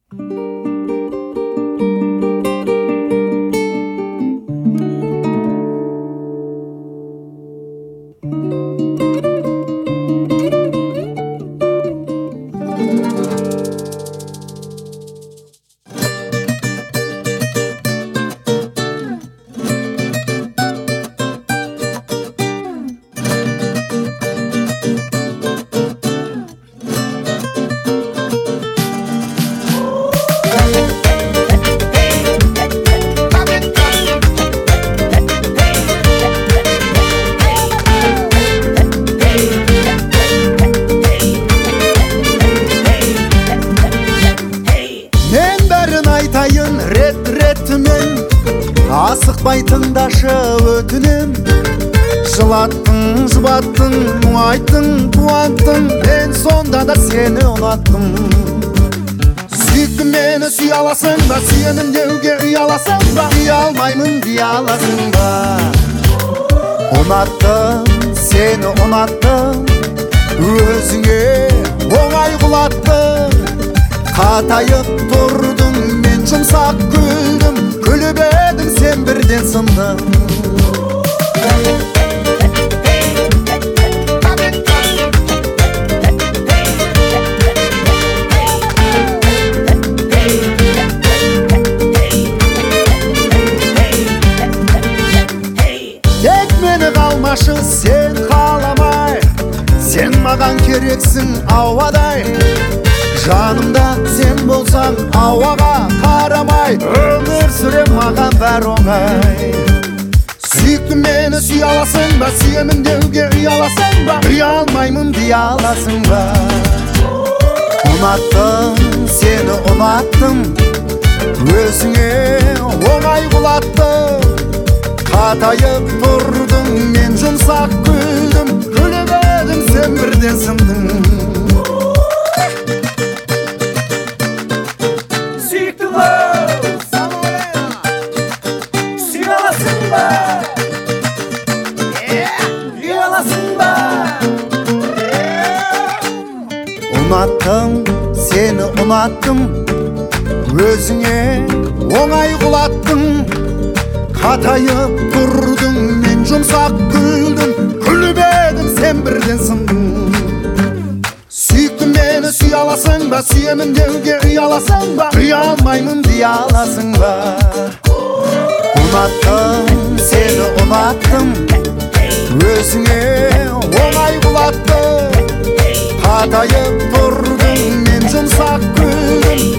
Асықпай тыңдашы өтінем. Жылаттың, жұбаттың, мұңайттың, қуанттың, мен сонда да сені ұнаттым. Сүйіктім мені сүй аласың ба, сүйемін деуге үй аласың ба, үй алмаймын дей аласың ба. Ұнаттым, сені ұнаттым, өзіңе оңай құлаттым. Қатайып тұрдың, мен жұмсақ күлдім, күліп едің, сен бірден сындың. Тек мені қалмашы сен қаламай, сен маған керексің ауадай. Жанымда сен болсаң ауаға қарамай, өмір сүрем маған бәр оңай. Сүйіктім мені сүй аласың ба, сүйемін деуге үй аласың ба, үй алмаймын дей аласың ба. Ұнаттым, сені ұнаттым, өзіңе оңай құлаттым. Қатайып тұрдың, мен жұмсақ күлдім, күліп едің, сен бірден сындың. Ұнаттым, сені ұнаттым, өзіңе оңай құлаттым. Қатайып тұрдың, мен жұмсақ күлдім, күліп едім, сен бірден сындың. Сүйіктім мені сүй аласың ба, сүйемін деуге үй аласың ба, үй алмаймын дей аласың ба. Ұнаттым, сені ұнаттым, өзіңе оңай құлаттым. Қатайып тұрдың, мен жұмсақ күлдім,